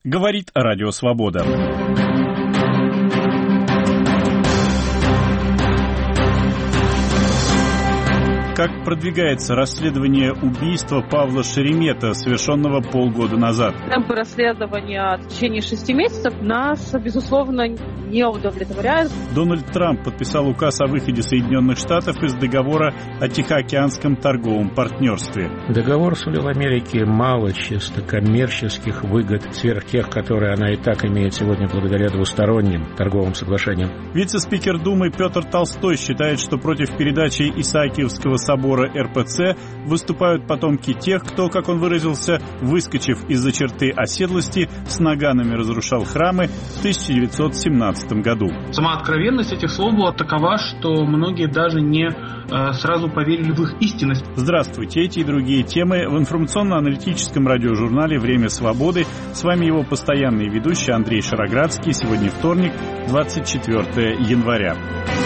Говорит Радио Свобода. Как продвигается расследование убийства Павла Шеремета, совершенного полгода назад? Темпы расследования в течение 6 месяцев нас, безусловно, не удовлетворяют. Дональд Трамп подписал указ о выходе Соединенных Штатов из договора о Тихоокеанском торговом партнерстве. Договор сулил Америке мало чисто коммерческих выгод сверх тех, которые она и так имеет сегодня благодаря двусторонним торговым соглашениям. Вице-спикер Думы Петр Толстой считает, что против передачи Исаакиевского собора РПЦ выступают потомки тех, кто, как он выразился, выскочив из-за черты оседлости, с наганами разрушал храмы в 1917 году. Сама откровенность этих слов была такова, что многие даже не сразу поверили в их истинность. Здравствуйте, эти и другие темы в информационно-аналитическом радиожурнале «Время свободы». С вами его постоянный ведущий Андрей Шароградский. Сегодня вторник, 24 января.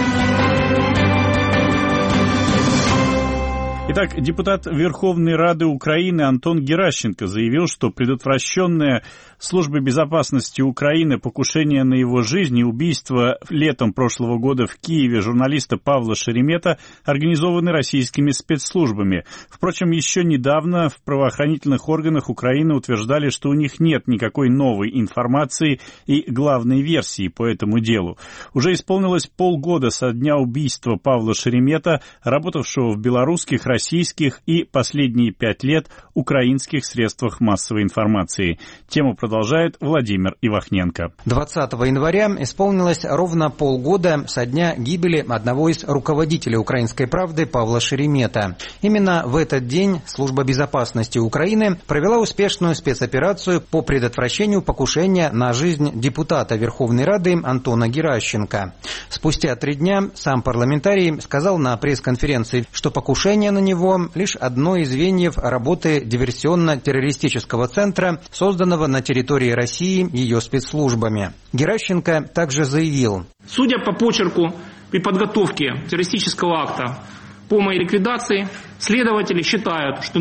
Итак, депутат Верховной Рады Украины Антон Геращенко заявил, что предотвращенное Службой безопасности Украины покушение на его жизнь и убийство летом прошлого года в Киеве журналиста Павла Шеремета организованы российскими спецслужбами. Впрочем, еще недавно в правоохранительных органах Украины утверждали, что у них нет никакой новой информации и главной версии по этому делу. Уже исполнилось полгода со дня убийства Павла Шеремета, работавшего в белорусских, российских и последние 5 лет украинских средствах массовой информации. Тему продолжает Владимир Ивахненко. 20 января исполнилось ровно полгода со дня гибели одного из руководителей «Украинской правды» Павла Шеремета. Именно в этот день Служба безопасности Украины провела успешную спецоперацию по предотвращению покушения на жизнь депутата Верховной Рады Антона Геращенко. Спустя 3 дня сам парламентарий сказал на пресс-конференции, что покушение на него лишь одно из звеньев работы диверсионно-террористического центра, созданного на территории России ее спецслужбами. Геращенко также заявил: «Судя по почерку и подготовке террористического акта по моей ликвидации, следователи считают, что на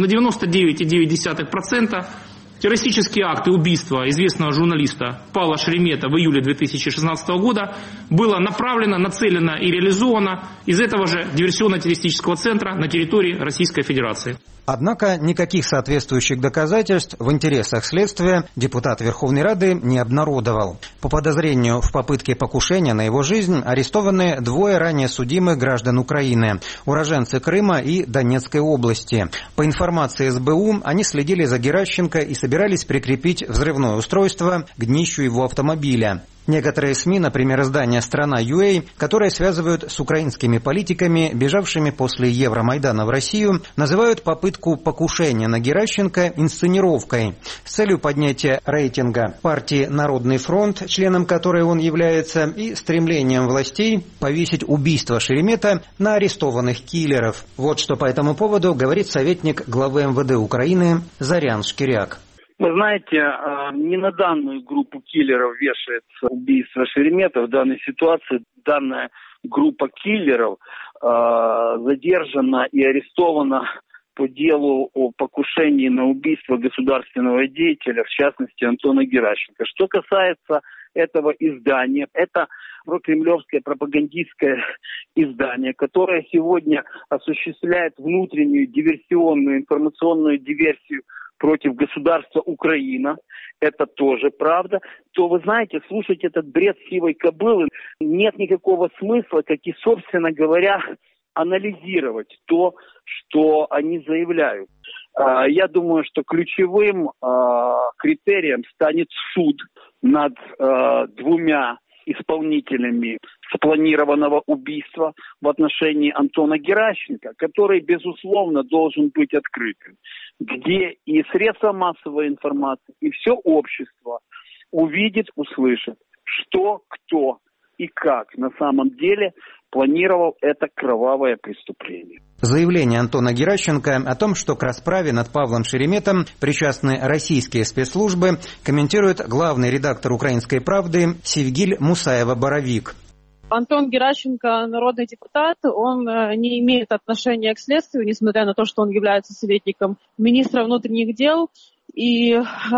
99,9% террористический акт и убийство известного журналиста Павла Шеремета в июле 2016 года было направлено, нацелено и реализовано из этого же диверсионно-террористического центра на территории Российской Федерации». Однако никаких соответствующих доказательств в интересах следствия депутат Верховной Рады не обнародовал. По подозрению в попытке покушения на его жизнь арестованы 2 ранее судимых граждан Украины, уроженцы Крыма и Донецкой области. По информации СБУ, они следили за Геращенко и собирались прикрепить взрывное устройство к днищу его автомобиля. Некоторые СМИ, например, издание «Страна.ua», которые связывают с украинскими политиками, бежавшими после Евромайдана в Россию, называют попытку покушения на Геращенко инсценировкой с целью поднятия рейтинга партии «Народный фронт», членом которой он является, и стремлением властей повесить убийство Шеремета на арестованных киллеров. Вот что по этому поводу говорит советник главы МВД Украины Зарян Шкиряк. Вы знаете, не на данную группу киллеров вешается убийство Шеремета. В данной ситуации данная группа киллеров задержана и арестована по делу о покушении на убийство государственного деятеля, в частности Антона Геращенко. Что касается этого издания, это прокремлевское пропагандистское издание, которое сегодня осуществляет внутреннюю диверсионную информационную диверсию против государства Украина, это тоже правда, то, вы знаете, слушать этот бред сивой кобылы нет никакого смысла, как и, собственно говоря, анализировать то, что они заявляют. Я думаю, что ключевым критерием станет суд над 2 исполнителями спланированного убийства в отношении Антона Геращенко, который, безусловно, должен быть открытым, где и средства массовой информации, и все общество увидит, услышит, что, кто и как на самом деле планировал это кровавое преступление. Заявление Антона Геращенко о том, что к расправе над Павлом Шереметом причастны российские спецслужбы, комментирует главный редактор «Украинской правды» Севгиль Мусаева-Боровик. Антон Геращенко, народный депутат, он не имеет отношения к следствию, несмотря на то, что он является советником министра внутренних дел. И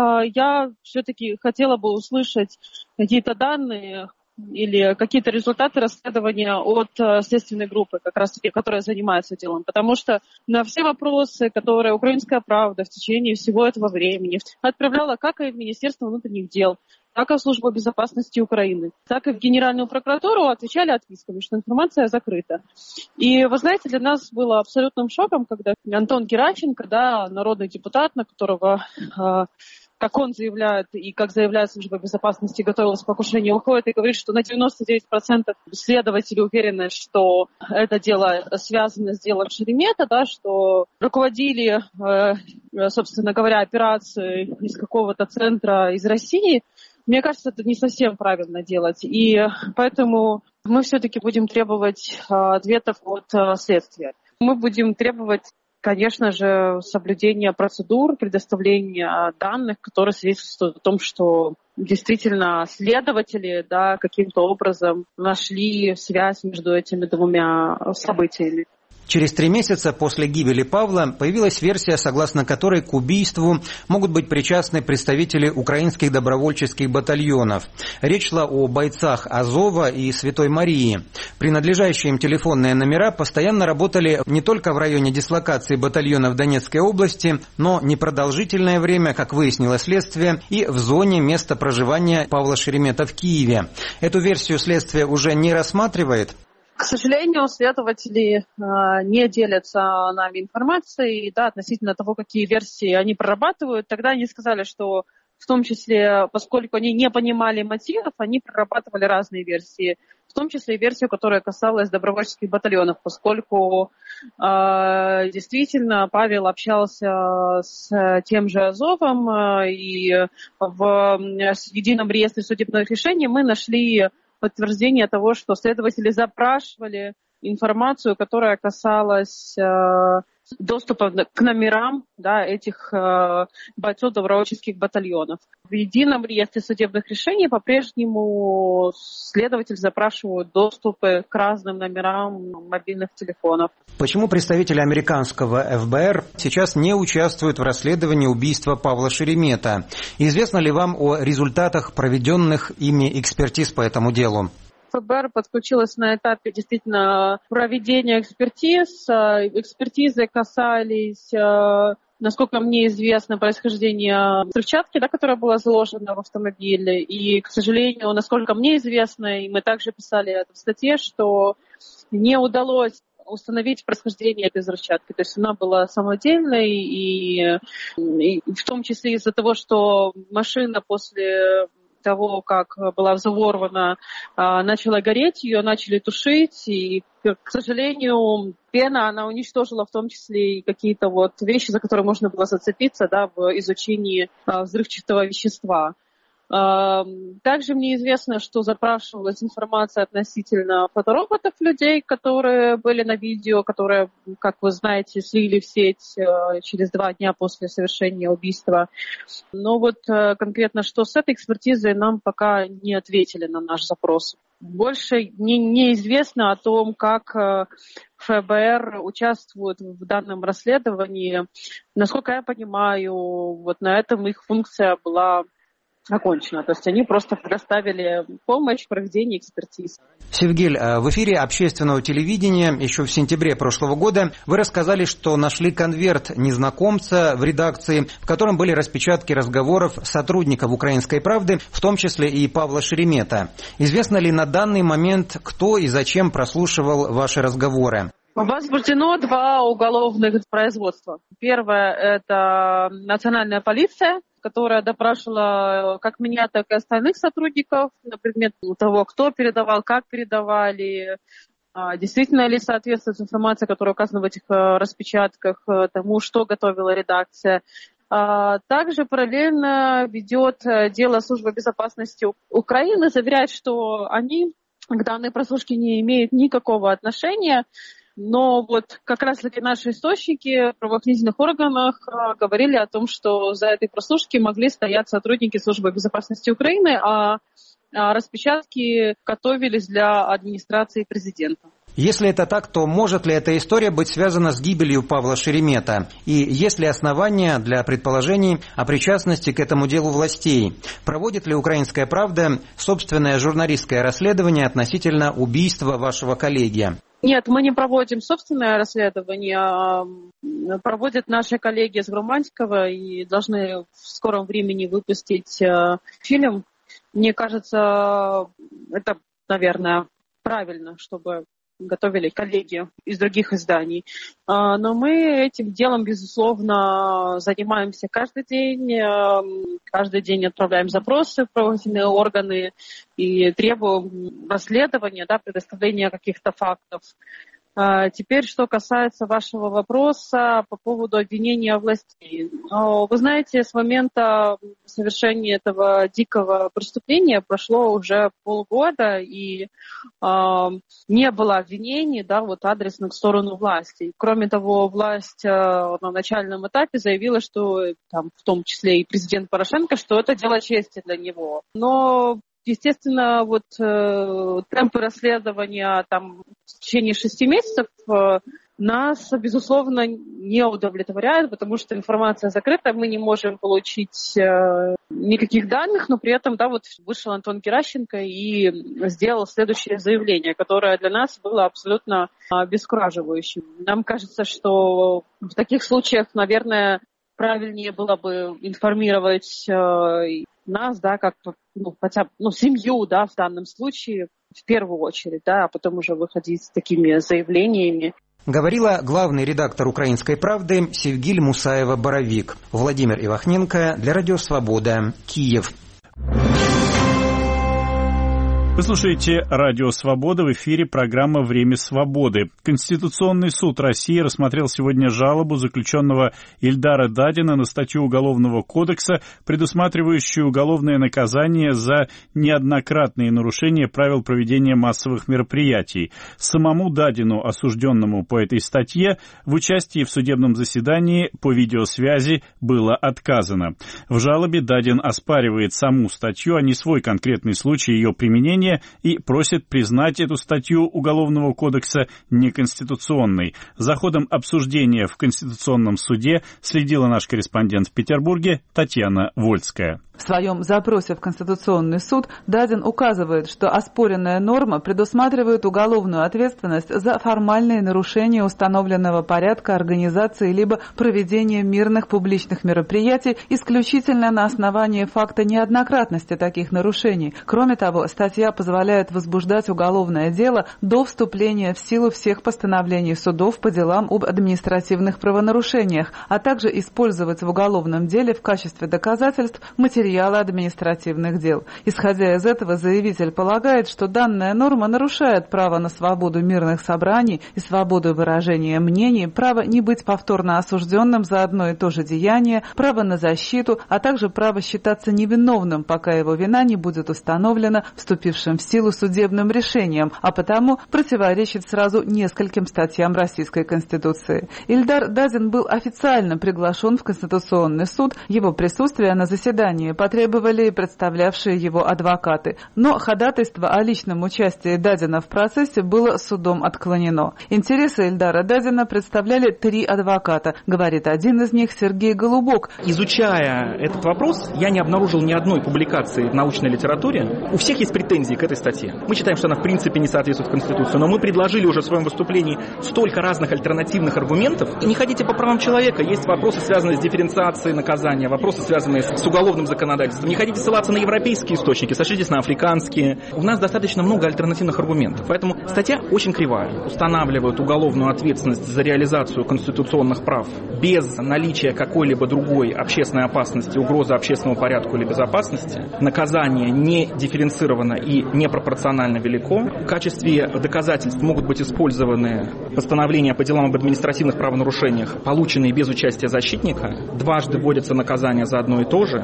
я все-таки хотела бы услышать какие-то данные или какие-то результаты расследования от следственной группы, как раз таки, которая занимается делом. Потому что на все вопросы, которые «Украинская правда» в течение всего этого времени отправляла как и в Министерство внутренних дел, так и в Службу безопасности Украины, так и в Генеральную прокуратуру, отвечали отписками, что информация закрыта. И, вы знаете, для нас было абсолютным шоком, когда Антон Геращенко, народный депутат, на которого... как он заявляет и как заявляет Служба безопасности, готовилась к покушению, уходит и говорит, что на 99% следователи уверены, что это дело связано с делом Шеремета, что руководили, собственно говоря, операцией из какого-то центра из России. Мне кажется, это не совсем правильно делать. И поэтому мы все-таки будем требовать ответов от следствия. Мы будем требовать, конечно же, соблюдение процедур, предоставления данных, которые свидетельствуют о том, что действительно следователи каким-то образом нашли связь между этими двумя событиями. Через 3 месяца после гибели Павла появилась версия, согласно которой к убийству могут быть причастны представители украинских добровольческих батальонов. Речь шла о бойцах Азова и Святой Марии. Принадлежащие им телефонные номера постоянно работали не только в районе дислокации батальона в Донецкой области, но непродолжительное время, как выяснило следствие, и в зоне места проживания Павла Шеремета в Киеве. Эту версию следствие уже не рассматривает. К сожалению, следователи не делятся нами информацией относительно того, какие версии они прорабатывают. Тогда они сказали, что в том числе, поскольку они не понимали мотивов, они прорабатывали разные версии, в том числе и версию, которая касалась добровольческих батальонов, поскольку действительно Павел общался с тем же Азовом, и в едином реестре судебных решений мы нашли подтверждение того, что следователи запрашивали информацию, которая касалась доступа к номерам этих бойцов добровольческих батальонов. В едином реестре судебных решений по-прежнему следователи запрашивают доступы к разным номерам мобильных телефонов. Почему представители американского ФБР сейчас не участвуют в расследовании убийства Павла Шеремета? Известно ли вам о результатах проведенных ими экспертиз по этому делу? ФБР подключилась на этапе действительно проведения экспертиз. Экспертизы касались, насколько мне известно, происхождения взрывчатки, которая была заложена в автомобиле. И, к сожалению, насколько мне известно, и мы также писали это в статье, что не удалось установить происхождение этой взрывчатки. То есть она была самодельной, и в том числе из-за того, что машина после того, как была взорвана, начала гореть, ее начали тушить, и, к сожалению, пена, она уничтожила в том числе и какие-то вещи, за которые можно было зацепиться, в изучении взрывчатого вещества. Также мне известно, что запрашивалась информация относительно фотороботов людей, которые были на видео, которые, как вы знаете, слили в сеть через 2 дня после совершения убийства. Но конкретно что с этой экспертизой, нам пока не ответили на наш запрос. Больше неизвестно о том, как ФБР участвует в данном расследовании. Насколько я понимаю, на этом их функция была окончено. То есть они просто предоставили помощь в проведении экспертиз. Севгиль, в эфире общественного телевидения еще в сентябре прошлого года вы рассказали, что нашли конверт незнакомца в редакции, в котором были распечатки разговоров сотрудников «Украинской правды», в том числе и Павла Шеремета. Известно ли на данный момент, кто и зачем прослушивал ваши разговоры? Возбуждено 2 уголовных производства. Первое – это национальная полиция, которая допрашивала как меня, так и остальных сотрудников на предмет того, кто передавал, как передавали, действительно ли соответствует информация, которая указана в этих распечатках, тому, что готовила редакция. Также параллельно ведет дело Служба безопасности Украины, заверяет, что они к данной прослушке не имеют никакого отношения. Но как раз-таки наши источники в правоохранительных органах говорили о том, что за этой прослушки могли стоять сотрудники Службы безопасности Украины, а распечатки готовились для администрации президента. Если это так, то может ли эта история быть связана с гибелью Павла Шеремета? И есть ли основания для предположений о причастности к этому делу властей? Проводит ли «Украинская правда» собственное журналистское расследование относительно убийства вашего коллеги? Нет, мы не проводим собственное расследование, проводят наши коллеги из Громадского и должны в скором времени выпустить фильм. Мне кажется, это, наверное, правильно, чтобы готовили коллеги из других изданий. Но мы этим делом, безусловно, занимаемся каждый день. Каждый день отправляем запросы в правоохранительные органы и требуем расследования, предоставления каких-то фактов. Теперь, что касается вашего вопроса по поводу обвинения властей. Вы знаете, с момента совершения этого дикого преступления прошло уже полгода, и не было обвинений, адресных в сторону власти. Кроме того, власть на начальном этапе заявила, что, в том числе и президент Порошенко, что это дело чести для него. Но естественно, темпы расследования в течение 6 месяцев нас, безусловно, не удовлетворяют, потому что информация закрыта, мы не можем получить никаких данных, но при этом, вышел Антон Геращенко и сделал следующее заявление, которое для нас было абсолютно обескураживающим. Нам кажется, что в таких случаях, наверное, правильнее было бы информировать нас, хотя бы, семью, в данном случае, в первую очередь, а потом уже выходить с такими заявлениями. Говорила главный редактор «Украинской правды» Севгиль Мусаева-Боровик. Владимир Ивахненко для Радио Свобода, Киев. Вы слушаете Радио Свобода, в эфире программа «Время свободы». Конституционный суд России рассмотрел сегодня жалобу заключенного Ильдара Дадина на статью Уголовного кодекса, предусматривающую уголовное наказание за неоднократные нарушения правил проведения массовых мероприятий. Самому Дадину, осужденному по этой статье, в участии в судебном заседании по видеосвязи было отказано. В жалобе Дадин оспаривает саму статью, а не свой конкретный случай ее применения, и просит признать эту статью Уголовного кодекса неконституционной. За ходом обсуждения в Конституционном суде следила наш корреспондент в Петербурге Татьяна Вольская. В своем запросе в Конституционный суд Дадин указывает, что оспоренная норма предусматривает уголовную ответственность за формальные нарушения установленного порядка организации либо проведения мирных публичных мероприятий исключительно на основании факта неоднократности таких нарушений. Кроме того, статья позволяет возбуждать уголовное дело до вступления в силу всех постановлений судов по делам об административных правонарушениях, а также использовать в уголовном деле в качестве доказательств материалы административных дел. Исходя из этого, заявитель полагает, что данная норма нарушает право на свободу мирных собраний и свободу выражения мнений, право не быть повторно осужденным за одно и то же деяние, право на защиту, а также право считаться невиновным, пока его вина не будет установлена вступившим в силу судебным решением, а потому противоречит сразу нескольким статьям Российской Конституции. Ильдар Дадин был официально приглашен в Конституционный суд. Его присутствие на заседании потребовали представлявшие его адвокаты. Но ходатайство о личном участии Дадина в процессе было судом отклонено. Интересы Ильдара Дадина представляли 3 адвоката, говорит один из них Сергей Голубок. Изучая этот вопрос, я не обнаружил ни одной публикации в научной литературе. У всех есть претензии к этой статье. Мы считаем, что она в принципе не соответствует Конституции, но мы предложили уже в своем выступлении столько разных альтернативных аргументов. И не ходите по правам человека. Есть вопросы, связанные с дифференциацией наказания, вопросы, связанные с уголовным законодательством. Не хотите ссылаться на европейские источники, сошлитесь на африканские. У нас достаточно много альтернативных аргументов. Поэтому статья очень кривая. Устанавливает уголовную ответственность за реализацию конституционных прав без наличия какой-либо другой общественной опасности, угрозы общественному порядку или безопасности. Наказание не дифференцировано и непропорционально велико. В качестве доказательств могут быть использованы постановления по делам об административных правонарушениях, полученные без участия защитника. Дважды вводится наказание за одно и то же.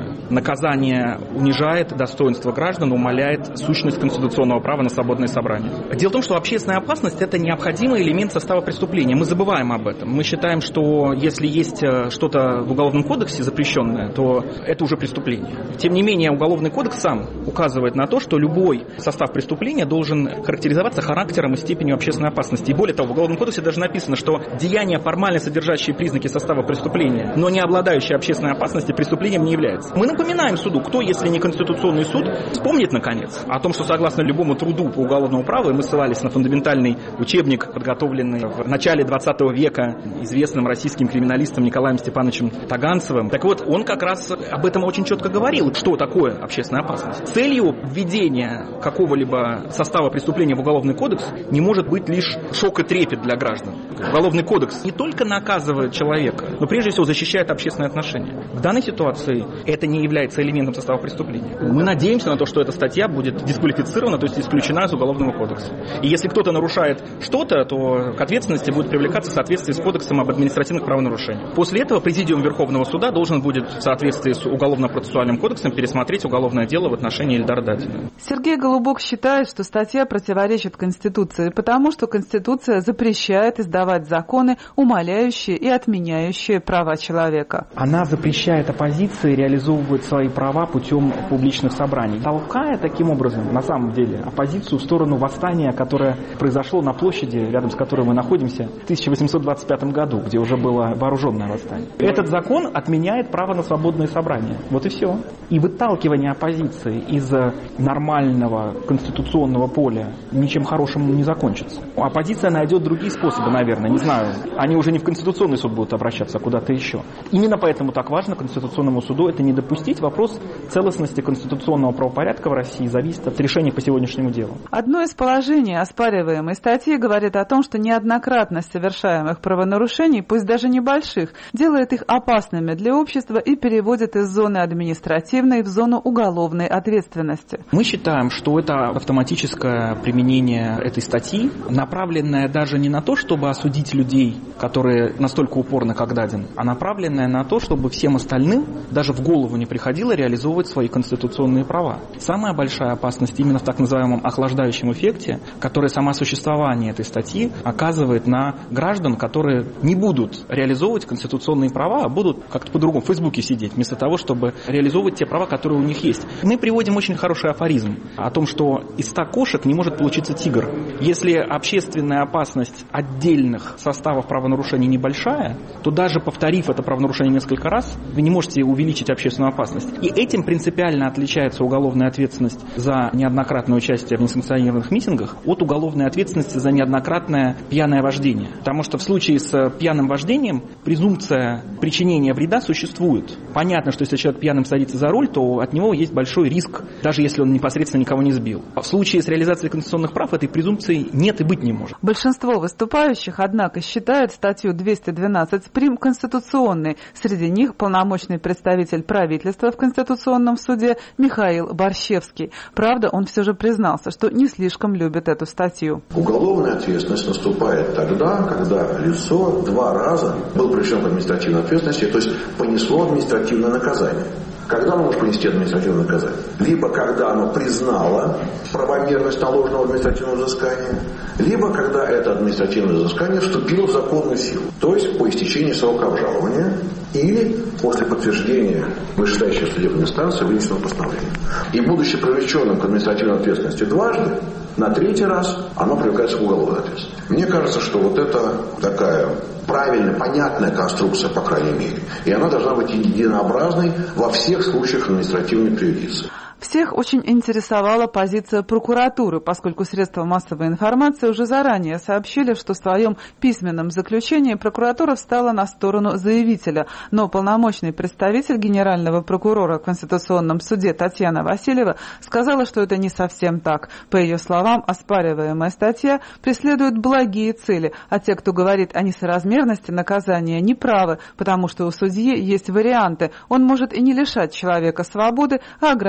наказание унижает достоинство граждан, умаляет сущность конституционного права на свободное собрание. Дело в том, что общественная опасность – это необходимый элемент состава преступления. Мы забываем об этом. Мы считаем, что если есть что-то в Уголовном кодексе запрещенное, то это уже преступление. Тем не менее, Уголовный кодекс сам указывает на то, что любой состав преступления должен характеризоваться характером и степенью общественной опасности. И более того, в Уголовном кодексе даже написано, что деяния, формально содержащие признаки состава преступления, но не обладающие общественной опасностью, преступлением не являются. Мы напоминаем суду, кто, если не Конституционный суд, вспомнит, наконец, о том, что согласно любому труду по уголовному праву, и мы ссылались на фундаментальный учебник, подготовленный в начале 20 века известным российским криминалистом Николаем Степановичем Таганцевым. Так вот, он как раз об этом очень четко говорил, что такое общественная опасность. Целью введения какого-либо состава преступления в Уголовный кодекс не может быть лишь шок и трепет для граждан. Уголовный кодекс не только наказывает человека, но прежде всего защищает общественные отношения. В данной ситуации это не является элементом состава преступления. Мы надеемся на то, что эта статья будет дисквалифицирована, то есть исключена из Уголовного кодекса. И если кто-то нарушает что-то, то к ответственности будет привлекаться в соответствии с Кодексом об административных правонарушениях. После этого Президиум Верховного суда должен будет в соответствии с Уголовно-процессуальным кодексом пересмотреть уголовное дело в отношении Ильдара Дадина. Сергей Голубок считает, что статья противоречит Конституции, потому что Конституция запрещает издавать законы, умаляющие и отменяющие права человека. Она запрещает оппозиции реализовывать свои права путем публичных собраний, толкая таким образом, на самом деле, оппозицию в сторону восстания, которое произошло на площади, рядом с которой мы находимся, в 1825 году, где уже было вооруженное восстание. Этот закон отменяет право на свободное собрание. Вот и все. И выталкивание оппозиции из нормального конституционного поля ничем хорошим не закончится. Оппозиция найдет другие способы, наверное, не знаю. Они уже не в Конституционный суд будут обращаться, а куда-то еще. Именно поэтому так важно Конституционному суду это не допустить. Вопрос целостности конституционного правопорядка в России зависит от решения по сегодняшнему делу. Одно из положений оспариваемой статьи говорит о том, что неоднократность совершаемых правонарушений, пусть даже небольших, делает их опасными для общества и переводит из зоны административной в зону уголовной ответственности. Мы считаем, что это автоматическое применение этой статьи, направленное даже не на то, чтобы осудить людей, которые настолько упорны, как Дадин, а направленное на то, чтобы всем остальным даже в голову не приходило реализовывать свои конституционные права. Самая большая опасность именно в так называемом охлаждающем эффекте, который само существование этой статьи оказывает на граждан, которые не будут реализовывать конституционные права, а будут как-то по-другому в Фейсбуке сидеть, вместо того, чтобы реализовывать те права, которые у них есть. Мы приводим очень хороший афоризм о том, что из 100 кошек не может получиться тигр. Если общественная опасность отдельных составов правонарушений небольшая, то даже повторив это правонарушение несколько раз, вы не можете увеличить общественную опасность. И этим принципиально отличается уголовная ответственность за неоднократное участие в несанкционированных митингах от уголовной ответственности за неоднократное пьяное вождение. Потому что в случае с пьяным вождением презумпция причинения вреда существует. Понятно, что если человек пьяным садится за руль, то от него есть большой риск, даже если он непосредственно никого не сбил. А в случае с реализацией конституционных прав этой презумпции нет и быть не может. Большинство выступающих, однако, считают статью 212 прим. Конституционной. Среди них полномочный представитель правительства в Конституционном суде Михаил Борщевский. Правда, он все же признался, что не слишком любит эту статью. Уголовная ответственность наступает тогда, когда лицо 2 раза было привлечено к административной ответственности, то есть понесло административное наказание. Когда оно может понести административное наказание? Либо когда оно признало правомерность наложенного административного взыскания, либо когда это административное взыскание вступило в законную силу, то есть по истечении срока обжалования или после подтверждения вышестоящей судебной инстанции вынесенного постановления. И будучи привлеченным к административной ответственности дважды, на 3-й раз оно привлекается к уголовной ответственности. Мне кажется, что вот это такая правильная, понятная конструкция, по крайней мере. И она должна быть единообразной во всех случаях административной преюдиции. Всех очень интересовала позиция прокуратуры, поскольку средства массовой информации уже заранее сообщили, что в своем письменном заключении прокуратура встала на сторону заявителя. Но полномочный представитель генерального прокурора в Конституционном суде Татьяна Васильева сказала, что это не совсем так. По ее словам, оспариваемая статья преследует благие цели, а те, кто говорит о несоразмерности наказания, не правы, потому что у судьи есть варианты. Он может и не лишать человека свободы, а ограничиться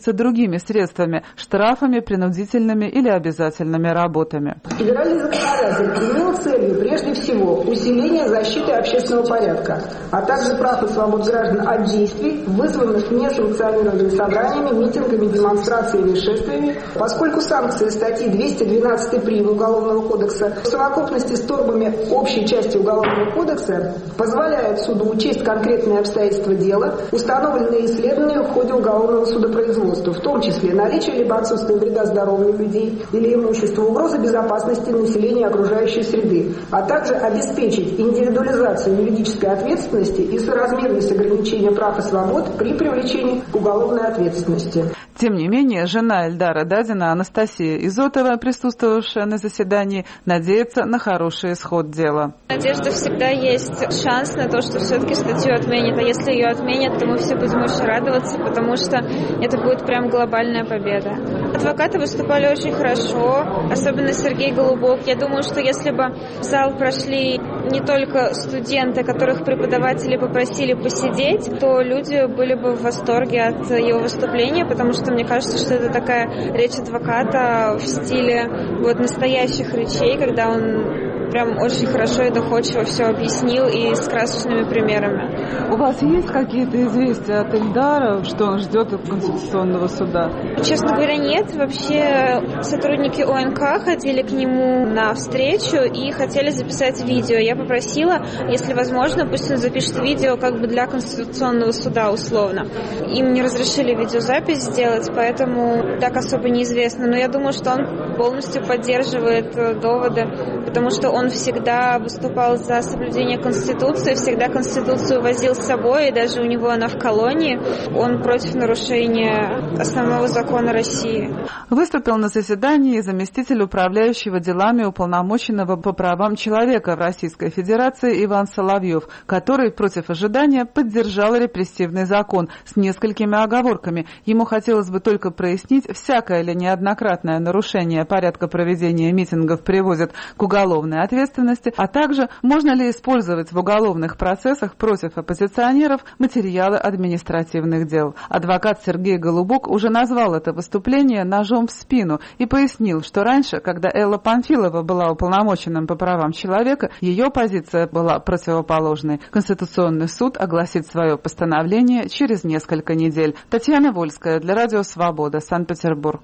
ограничиваются другими средствами – штрафами, принудительными или обязательными работами. Федеральный законодатель имел целью прежде всего усиление защиты общественного порядка, а также прав и свобод граждан от действий, вызванных несанкционированными собраниями, митингами, демонстрациями и шествиями, поскольку санкции статьи 212 прим. Уголовного кодекса в совокупности с нормами общей части Уголовного кодекса позволяют суду учесть конкретные обстоятельства дела, установленные исследования в ходе уголовного судопроизводства, в том числе наличие либо отсутствие вреда здоровью людей или имуществу, угрозы безопасности населения и окружающей среды, а также обеспечить индивидуализацию юридической ответственности и соразмерность ограничения прав и свобод при привлечении к уголовной ответственности. Тем не менее, жена Эльдара Дадина, Анастасия Изотова, присутствовавшая на заседании, надеется на хороший исход дела. Надежда всегда есть шанс на то, что все-таки статью отменят. А если ее отменят, то мы все будем очень радоваться, потому что это будет прям глобальная победа. Адвокаты выступали очень хорошо, особенно Сергей Голубок. Я думаю, что если бы в зал прошли не только студенты, которых преподаватели попросили посидеть, то люди были бы в восторге от его выступления, потому что мне кажется, что это такая речь адвоката в стиле настоящих речей, когда он прям очень хорошо и доходчиво все объяснил и с красочными примерами. У вас есть какие-то известия от Эльдара, что он ждет от Конституционного суда? Честно говоря, нет. Вообще сотрудники ОНК ходили к нему на встречу и хотели записать видео. Я попросила, если возможно, пусть он запишет видео для Конституционного суда условно. Им не разрешили видеозапись сделать, поэтому так особо неизвестно. Но я думаю, что он полностью поддерживает доводы, потому что он всегда выступал за соблюдение Конституции, всегда Конституцию возил с собой, и даже у него она в колонии. Он против нарушения основного закона России. Выступил на заседании заместитель управляющего делами уполномоченного по правам человека в Российской Федерации Иван Соловьев, который против ожидания поддержал репрессивный закон с несколькими оговорками. Ему хотелось бы только прояснить, всякое ли неоднократное нарушение порядка проведения митингов приводит к уголовной ответственности, а также можно ли использовать в уголовных процессах против оппозиционеров материалы административных дел. Адвокат Сергей Голубок уже назвал это выступление ножом в спину и пояснил, что раньше, когда Элла Памфилова была уполномоченным по правам человека, ее позиция была противоположной. Конституционный суд огласит свое постановление через несколько недель. Татьяна Вольская для Радио Свобода, Санкт-Петербург.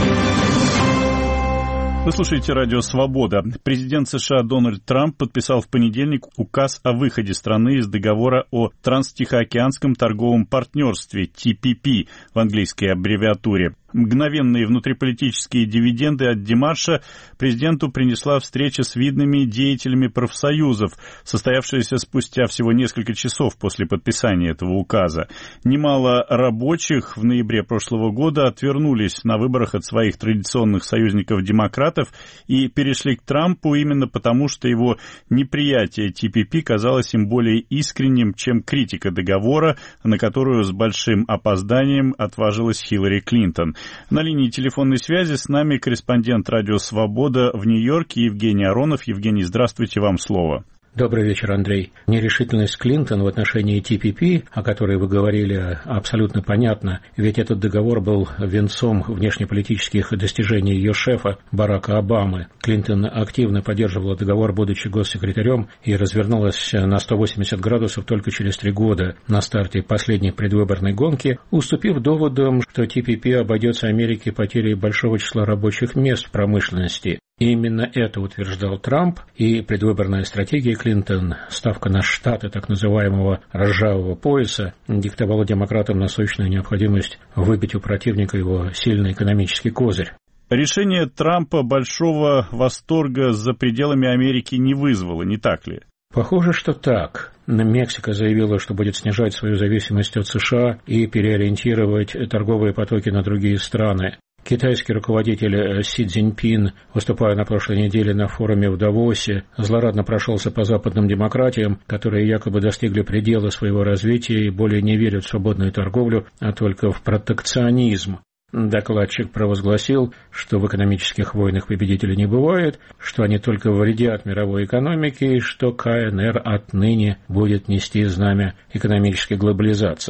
Вы слушаете Радио Свобода. Президент США Дональд Трамп подписал в понедельник указ о выходе страны из договора о Транстихоокеанском торговом партнерстве TPP в английской аббревиатуре. Мгновенные внутриполитические дивиденды от демарша президенту принесла встреча с видными деятелями профсоюзов, состоявшаяся спустя всего несколько часов после подписания этого указа. Немало рабочих в ноябре прошлого года отвернулись на выборах от своих традиционных союзников-демократов и перешли к Трампу именно потому, что его неприятие TPP казалось им более искренним, чем критика договора, на которую с большим опозданием отважилась Хиллари Клинтон. На линии телефонной связи с нами корреспондент Радио Свобода в Нью-Йорке Евгений Аронов. Евгений, здравствуйте, вам слово. Добрый вечер, Андрей. Нерешительность Клинтон в отношении TPP, о которой вы говорили, абсолютно понятна, ведь этот договор был венцом внешнеполитических достижений ее шефа Барака Обамы. Клинтон активно поддерживала договор, будучи госсекретарем, и развернулась на 180 градусов только через 3 года на старте последней предвыборной гонки, уступив доводам, что TPP обойдется Америке потерей большого числа рабочих мест в промышленности. И именно это утверждал Трамп, и предвыборная стратегия Клинтон, ставка на штаты так называемого ржавого пояса, диктовала демократам насущную необходимость выбить у противника его сильный экономический козырь. Решение Трампа большого восторга за пределами Америки не вызвало, не так ли? Похоже, что так. Мексика заявила, что будет снижать свою зависимость от США и переориентировать торговые потоки на другие страны. Китайский руководитель Си Цзиньпин, выступая на прошлой неделе на форуме в Давосе, злорадно прошелся по западным демократиям, которые якобы достигли предела своего развития и более не верят в свободную торговлю, а только в протекционизм. Докладчик провозгласил, что в экономических войнах победителей не бывает, что они только вредят мировой экономике и что КНР отныне будет нести знамя экономической глобализации.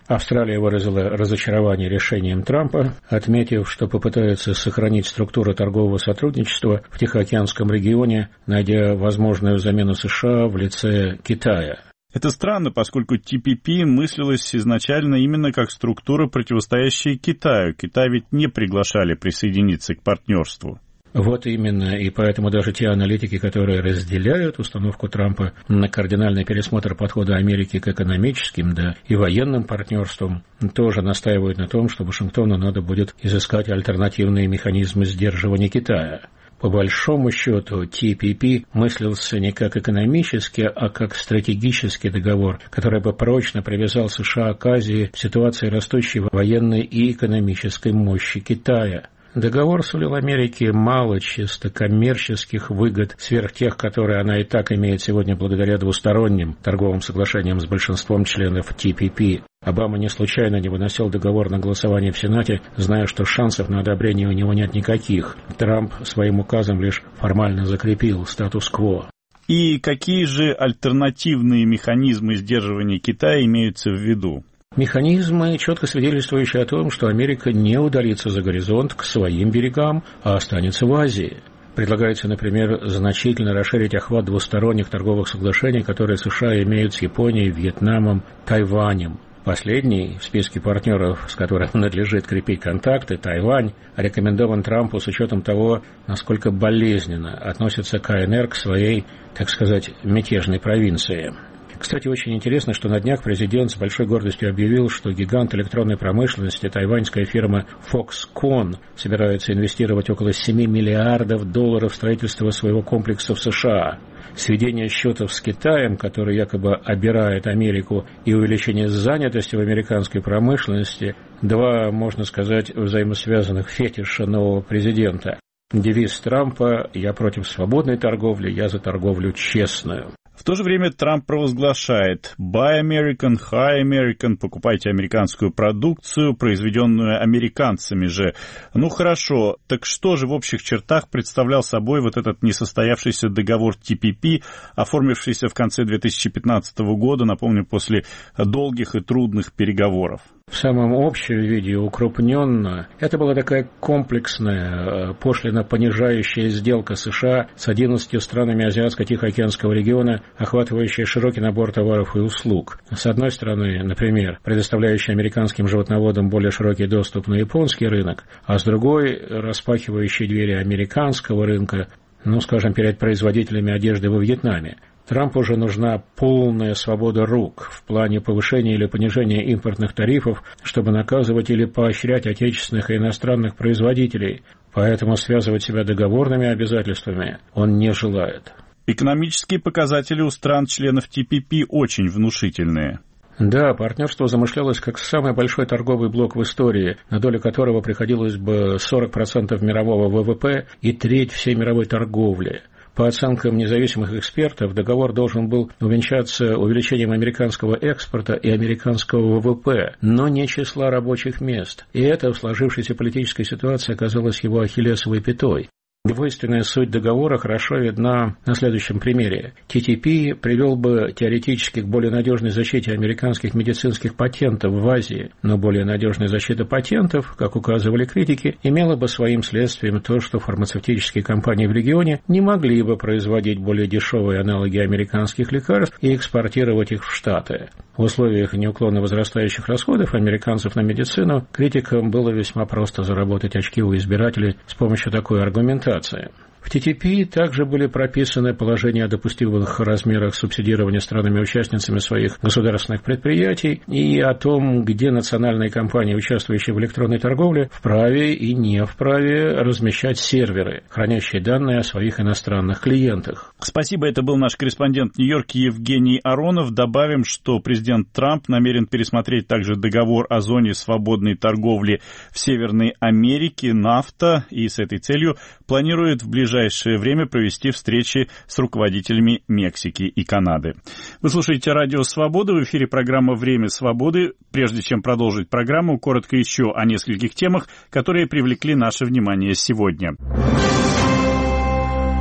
Австралия выразила разочарование решением Трампа, отметив, что попытается сохранить структуру торгового сотрудничества в Тихоокеанском регионе, найдя возможную замену США в лице Китая. Это странно, поскольку TPP мыслилось изначально именно как структура, противостоящая Китаю. Китай ведь не приглашали присоединиться к партнерству. Вот именно, и поэтому даже те аналитики, которые разделяют установку Трампа на кардинальный пересмотр подхода Америки к экономическим, да и военным партнерствам, тоже настаивают на том, что Вашингтону надо будет изыскать альтернативные механизмы сдерживания Китая. По большому счету, TPP мыслился не как экономический, а как стратегический договор, который бы прочно привязал США к Азии в ситуации растущей военной и экономической мощи Китая. Договор сулил Америке мало чисто коммерческих выгод сверх тех, которые она и так имеет сегодня благодаря двусторонним торговым соглашениям с большинством членов TPP. Обама не случайно не выносил договор на голосование в Сенате, зная, что шансов на одобрение у него нет никаких. Трамп своим указом лишь формально закрепил статус-кво. И какие же альтернативные механизмы сдерживания Китая имеются в виду? Механизмы, четко свидетельствующие о том, что Америка не удалится за горизонт к своим берегам, а останется в Азии. Предлагается, например, значительно расширить охват двусторонних торговых соглашений, которые США имеют с Японией, Вьетнамом, Тайванем. Последний в списке партнеров, с которым надлежит крепить контакты, Тайвань, рекомендован Трампу с учетом того, насколько болезненно относится КНР к своей, так сказать, мятежной провинции. Кстати, очень интересно, что на днях президент с большой гордостью объявил, что гигант электронной промышленности, тайваньская фирма Foxconn, собирается инвестировать около $7 миллиардов в строительство своего комплекса в США. Сведение счетов с Китаем, который якобы обирает Америку, и увеличение занятости в американской промышленности – два, можно сказать, взаимосвязанных фетиша нового президента. Девиз Трампа «Я против свободной торговли, я за торговлю честную». В то же время Трамп провозглашает «Buy American, High American», покупайте американскую продукцию, произведенную американцами же. Ну хорошо, так что же в общих чертах представлял собой вот этот несостоявшийся договор TPP, оформившийся в конце 2015 года, напомню, после долгих и трудных переговоров? В самом общем виде, укрупненно, это была такая комплексная, пошлино-понижающая сделка США с 11 странами Азиатско-Тихоокеанского региона, охватывающая широкий набор товаров и услуг. С одной стороны, например, предоставляющая американским животноводам более широкий доступ на японский рынок, а с другой, распахивающая двери американского рынка, скажем, перед производителями одежды во Вьетнаме. Трампу же нужна полная свобода рук в плане повышения или понижения импортных тарифов, чтобы наказывать или поощрять отечественных и иностранных производителей. Поэтому связывать себя договорными обязательствами он не желает. Экономические показатели у стран-членов TPP очень внушительные. Да, партнерство замышлялось как самый большой торговый блок в истории, на долю которого приходилось бы 40% мирового ВВП и треть всей мировой торговли. По оценкам независимых экспертов, договор должен был увенчаться увеличением американского экспорта и американского ВВП, но не числа рабочих мест. И это в сложившейся политической ситуации оказалось его ахиллесовой пятой. Двойственная суть договора хорошо видна на следующем примере. TTP привел бы теоретически к более надежной защите американских медицинских патентов в Азии, но более надежная защита патентов, как указывали критики, имела бы своим следствием то, что фармацевтические компании в регионе не могли бы производить более дешевые аналоги американских лекарств и экспортировать их в Штаты. В условиях неуклонно возрастающих расходов американцев на медицину критикам было весьма просто заработать очки у избирателей с помощью такой аргументации. В TTP также были прописаны положения о допустимых размерах субсидирования странами-участницами своих государственных предприятий и о том, где национальные компании, участвующие в электронной торговле, вправе и не вправе размещать серверы, хранящие данные о своих иностранных клиентах. Спасибо, это был наш корреспондент в Нью-Йорке Евгений Аронов. Добавим, что президент Трамп намерен пересмотреть также договор о зоне свободной торговли в Северной Америке, NAFTA, и с этой целью планирует в ближайшее время провести встречи с руководителями Мексики и Канады. Вы слушаете Радио Свобода, в эфире программа «Время свободы». Прежде чем продолжить программу, коротко еще о нескольких темах, которые привлекли наше внимание сегодня.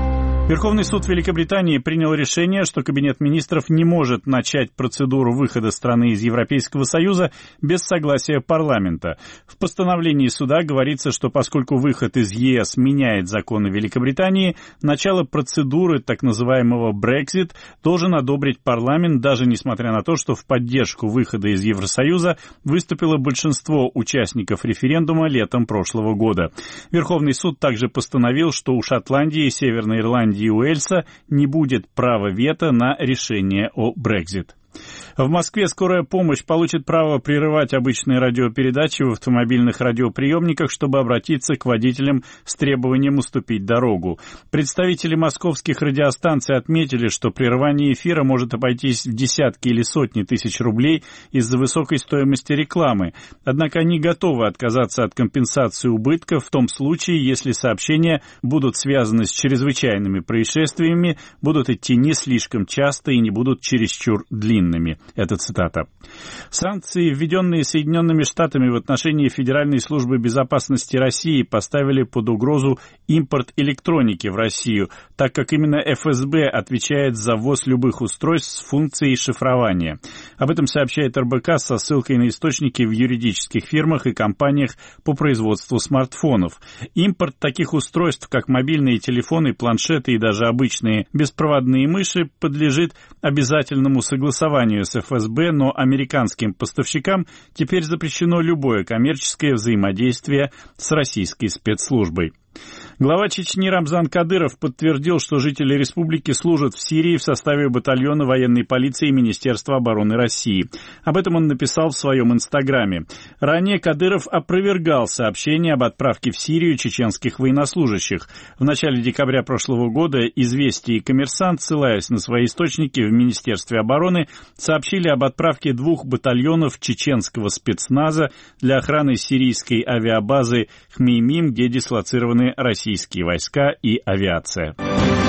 Верховный суд Великобритании принял решение, что Кабинет министров не может начать процедуру выхода страны из Европейского Союза без согласия парламента. В постановлении суда говорится, что поскольку выход из ЕС меняет законы Великобритании, начало процедуры так называемого Brexit должен одобрить парламент, даже несмотря на то, что в поддержку выхода из Евросоюза выступило большинство участников референдума летом прошлого года. Верховный суд также постановил, что у Шотландии, Северной Ирландии и Уэльса не будет права вето на решение о Brexit. В Москве скорая помощь получит право прерывать обычные радиопередачи в автомобильных радиоприемниках, чтобы обратиться к водителям с требованием уступить дорогу. Представители московских радиостанций отметили, что прерывание эфира может обойтись в десятки или сотни тысяч рублей из-за высокой стоимости рекламы. Однако они готовы отказаться от компенсации убытков в том случае, если сообщения будут связаны с чрезвычайными происшествиями, будут идти не слишком часто и не будут чересчур длинными. Это цитата. Санкции, введенные Соединенными Штатами в отношении Федеральной службы безопасности России, поставили под угрозу импорт электроники в Россию, так как именно ФСБ отвечает за ввоз любых устройств с функцией шифрования. Об этом сообщает РБК со ссылкой на источники в юридических фирмах и компаниях по производству смартфонов. Импорт таких устройств, как мобильные телефоны, планшеты и даже обычные беспроводные мыши, подлежит обязательному согласованию с ФСБ, но американским поставщикам теперь запрещено любое коммерческое взаимодействие с российской спецслужбой. Глава Чечни Рамзан Кадыров подтвердил, что жители республики служат в Сирии в составе батальона военной полиции Министерства обороны России. Об этом он написал в своем инстаграме. Ранее Кадыров опровергал сообщение об отправке в Сирию чеченских военнослужащих. В начале декабря прошлого года «Известия» и «Коммерсант», ссылаясь на свои источники в Министерстве обороны, сообщили об отправке 2 батальонов чеченского спецназа для охраны сирийской авиабазы Хмеймим, где дислоцированы российские войска и авиация.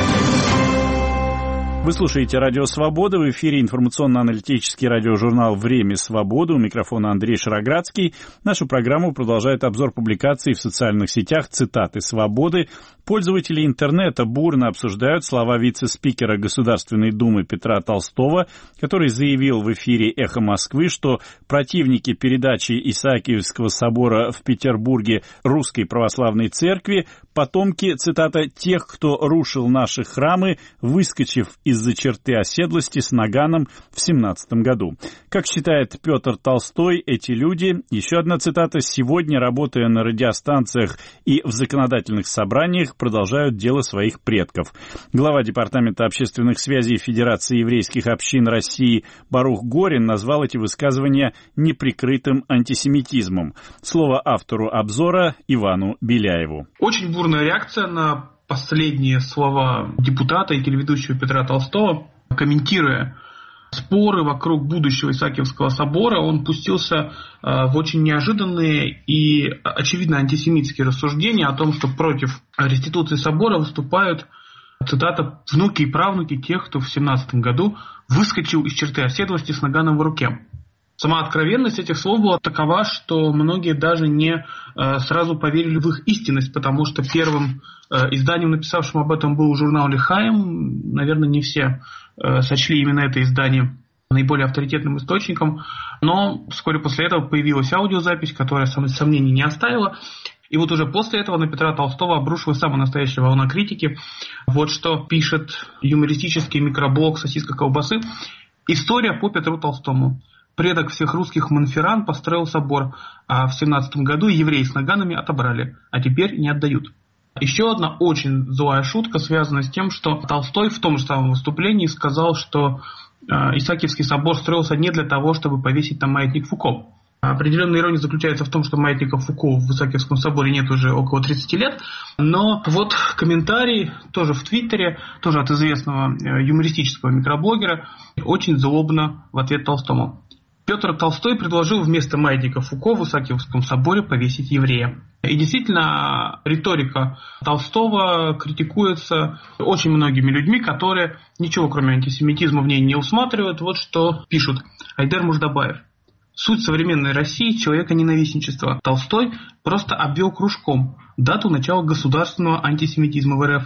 Вы слушаете «Радио Свобода». В эфире информационно-аналитический радиожурнал «Время свободы». У микрофона Андрей Шароградский. Нашу программу продолжает обзор публикаций в социальных сетях «Цитаты свободы». Пользователи интернета бурно обсуждают слова вице-спикера Государственной Думы Петра Толстого, который заявил в эфире «Эхо Москвы», что противники передачи Исаакиевского собора в Петербурге Русской Православной Церкви – потомки, цитата, «тех, кто рушил наши храмы, выскочив из-за черты оседлости с наганом в 17 году». Как считает Петр Толстой, эти люди, еще одна цитата, сегодня, работая на радиостанциях и в законодательных собраниях, продолжают дело своих предков. Глава Департамента общественных связей Федерации еврейских общин России Барух Горин назвал эти высказывания неприкрытым антисемитизмом. Слово автору обзора Ивану Беляеву. Очень бурная реакция на последние слова депутата и телеведущего Петра Толстого. Комментируя споры вокруг будущего Исаакиевского собора, он пустился в очень неожиданные и очевидно антисемитские рассуждения о том, что против реституции собора выступают, цитата, «внуки и правнуки тех, кто в 17 году выскочил из черты оседлости с наганом в руке». Сама откровенность этих слов была такова, что многие даже не сразу поверили в их истинность, потому что первым изданием, написавшим об этом, был журнал «Лихаим». Наверное, не все сочли именно это издание наиболее авторитетным источником, но вскоре после этого появилась аудиозапись, которая сомнений не оставила. И вот уже после этого на Петра Толстого обрушилась самая настоящая волна критики. Вот что пишет юмористический микроблог «Сосиска колбасы». История по Петру Толстому. Предок всех русских Монферран построил собор, а в 17 году евреи с наганами отобрали, а теперь не отдают. Еще одна очень злая шутка связана с тем, что Толстой в том же самом выступлении сказал, что Исаакиевский собор строился не для того, чтобы повесить там маятник Фуко. Определенная ирония заключается в том, что маятника Фуко в Исаакиевском соборе нет уже около 30 лет. Но вот комментарий тоже в Твиттере, тоже от известного юмористического микроблогера, очень злобно в ответ Толстому. Петр Толстой предложил вместо маятника Фуко в Исаакиевском соборе повесить еврея. И действительно, риторика Толстого критикуется очень многими людьми, которые ничего кроме антисемитизма в ней не усматривают. Вот что пишут. Айдар Муждабаев. Суть современной России – человеконенавистничество. Толстой просто обвел кружком дату начала государственного антисемитизма в РФ.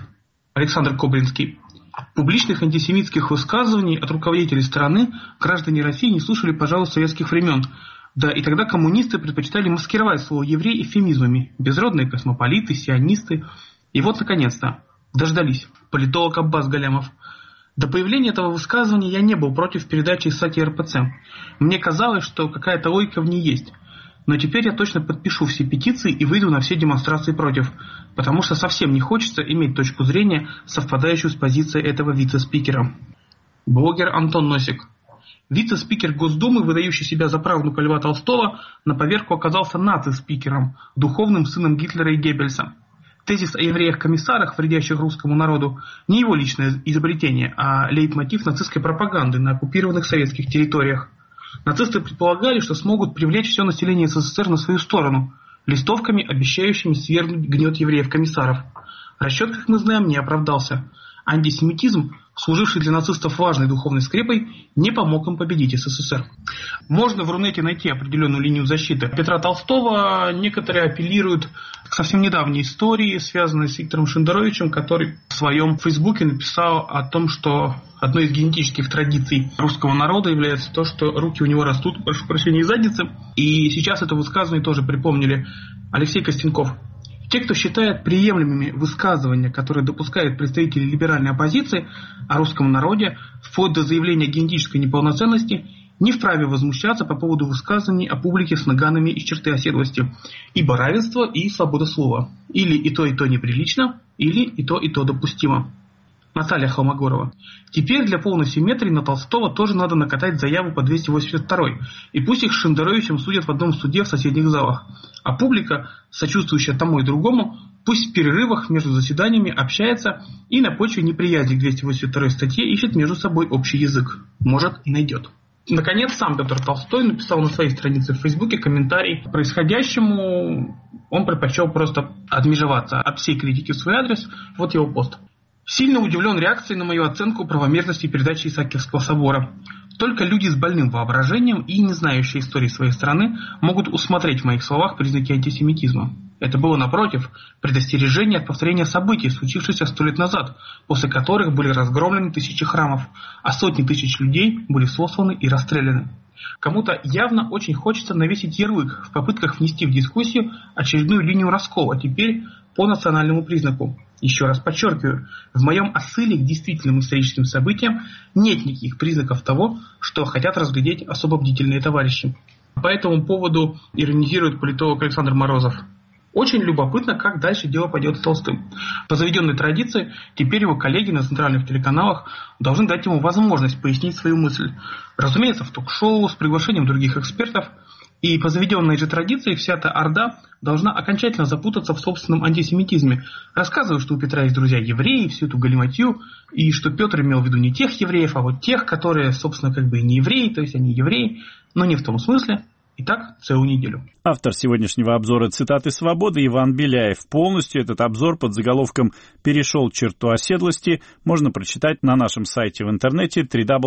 Александр Кобринский. Публичных антисемитских высказываний от руководителей страны граждане России не слушали, пожалуй, с советских времен. Да, и тогда коммунисты предпочитали маскировать слово «еврей» эвфемизмами. Безродные космополиты, сионисты. И вот, наконец-то, дождались. Политолог Аббас Галямов. До появления этого высказывания я не был против передачи Исаки РПЦ. Мне казалось, что какая-то логика в ней есть. Но теперь я точно подпишу все петиции и выйду на все демонстрации против, потому что совсем не хочется иметь точку зрения, совпадающую с позицией этого вице-спикера. Блогер Антон Носик. Вице-спикер Госдумы, выдающий себя за правнука Льва Толстого, на поверку оказался наци-спикером, духовным сыном Гитлера и Геббельса. Тезис о евреях-комиссарах, вредящих русскому народу, не его личное изобретение, а лейтмотив нацистской пропаганды на оккупированных советских территориях. Нацисты предполагали, что смогут привлечь все население СССР на свою сторону, листовками, обещающими свергнуть гнет евреев-комиссаров. Расчет, как мы знаем, не оправдался. Антисемитизм, служивший для нацистов важной духовной скрепой, не помог им победить СССР. Можно в Рунете найти определенную линию защиты Петра Толстого. Некоторые апеллируют к совсем недавней истории, связанной с Виктором Шендеровичем, который в своем фейсбуке написал о том, что одной из генетических традиций русского народа является то, что руки у него растут, прошу прощения, из задницы. И сейчас это высказывание тоже припомнили Алексей Костенков. Те, кто считает приемлемыми высказывания, которые допускают представители либеральной оппозиции о русском народе, вплоть до заявления генетической неполноценности, не вправе возмущаться по поводу высказываний о публике с наганами из черты оседлости, ибо равенство и свобода слова. Или и то неприлично, или и то допустимо. Наталья Холмогорова. Теперь для полной симметрии на Толстого тоже надо накатать заяву по 282. И пусть их с Шендеровичем судят в одном суде в соседних залах. А публика, сочувствующая тому и другому, пусть в перерывах между заседаниями общается и на почве неприязни к 282 статье ищет между собой общий язык. Может, и найдет. Наконец, сам Петр Толстой написал на своей странице в Фейсбуке комментарий к происходящему. Он предпочел просто отмежеваться от всей критики в свой адрес. Вот его пост. Сильно удивлен реакцией на мою оценку правомерности передачи Исаакиевского собора. Только люди с больным воображением и не знающие истории своей страны могут усмотреть в моих словах признаки антисемитизма. Это было, напротив, предостережение от повторения событий, случившихся 100 лет назад, после которых были разгромлены тысячи храмов, а сотни тысяч людей были сосланы и расстреляны. Кому-то явно очень хочется навесить ярлык в попытках внести в дискуссию очередную линию раскола, теперь по национальному признаку. Еще раз подчеркиваю, в моем осыле к действительным историческим событиям нет никаких признаков того, что хотят разглядеть особо бдительные товарищи. По этому поводу иронизирует политолог Александр Морозов. Очень любопытно, как дальше дело пойдет с Толстым. По заведенной традиции, теперь его коллеги на центральных телеканалах должны дать ему возможность пояснить свою мысль. Разумеется, в ток-шоу с приглашением других экспертов. И по заведенной же традиции вся эта орда должна окончательно запутаться в собственном антисемитизме. Рассказывая, что у Петра есть друзья евреи, всю эту галиматью, и что Петр имел в виду не тех евреев, а вот тех, которые, собственно, как бы и не евреи, то есть они евреи, но не в том смысле. И так целую неделю. Автор сегодняшнего обзора «Цитаты свободы» Иван Беляев. Полностью этот обзор под заголовком «Перешел черту оседлости» можно прочитать на нашем сайте в интернете